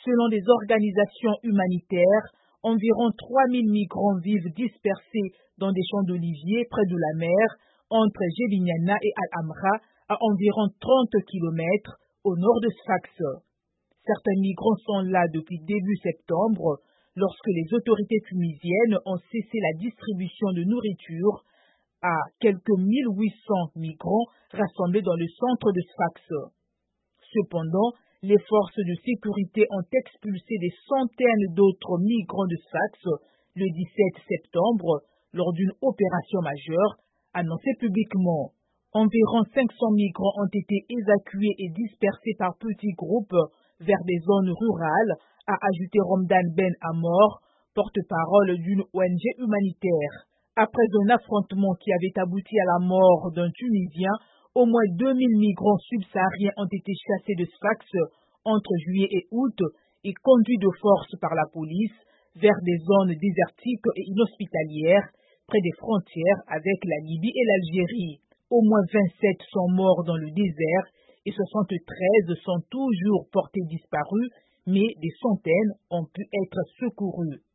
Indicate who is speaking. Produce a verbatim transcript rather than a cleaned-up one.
Speaker 1: Selon des organisations humanitaires, environ trois mille migrants vivent dispersés dans des champs d'oliviers près de la mer, entre Jebinyana et Al-Amra, à environ trente kilomètres au nord de Sfax. Certains migrants sont là depuis début septembre, lorsque les autorités tunisiennes ont cessé la distribution de nourriture à quelques mille huit cents migrants rassemblés dans le centre de Sfax. Cependant, les forces de sécurité ont expulsé des centaines d'autres migrants de Sfax le dix-sept septembre lors d'une opération majeure annoncée publiquement. Environ cinq cents migrants ont été évacués et dispersés par petits groupes vers des zones rurales, a ajouté Romdan Ben Amor, porte-parole d'une O N G humanitaire. Après un affrontement qui avait abouti à la mort d'un Tunisien, au moins deux mille migrants subsahariens ont été chassés de Sfax entre juillet et août et conduits de force par la police vers des zones désertiques et inhospitalières près des frontières avec la Libye et l'Algérie. Au moins vingt-sept sont morts dans le désert et soixante-treize sont toujours portés disparus, mais des centaines ont pu être secourus.